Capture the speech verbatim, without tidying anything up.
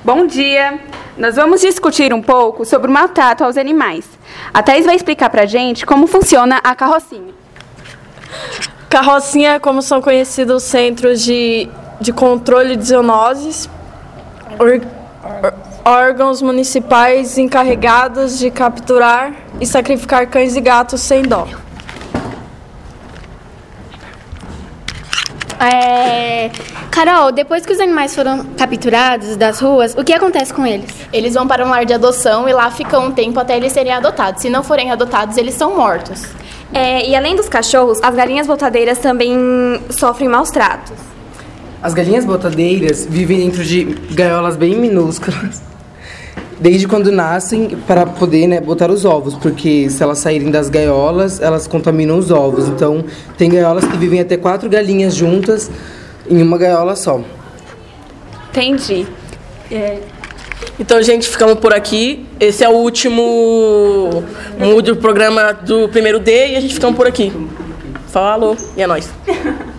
Bom dia! Nós vamos discutir um pouco sobre o maltrato aos animais. A Thaís vai explicar pra gente como funciona a carrocinha. Carrocinha é como são conhecidos os centros de, de controle de zoonoses, or, or, órgãos municipais encarregados de capturar e sacrificar cães e gatos sem dó. É... Carol, depois que os animais foram capturados das ruas, o que acontece com eles? Eles vão para um lar de adoção e lá ficam um tempo até eles serem adotados. Se não forem adotados, eles são mortos. É, e além dos cachorros, as galinhas botadeiras também sofrem maus tratos. As galinhas botadeiras vivem dentro de gaiolas bem minúsculas, desde quando nascem, para poder, né, botar os ovos, porque se elas saírem das gaiolas, elas contaminam os ovos. Então, tem gaiolas que vivem até quatro galinhas juntas em uma gaiola só. Entendi. É... Então, gente, ficamos por aqui. Esse é o último do programa do primeiro D e a gente ficamos por aqui. Falou, e é nóis.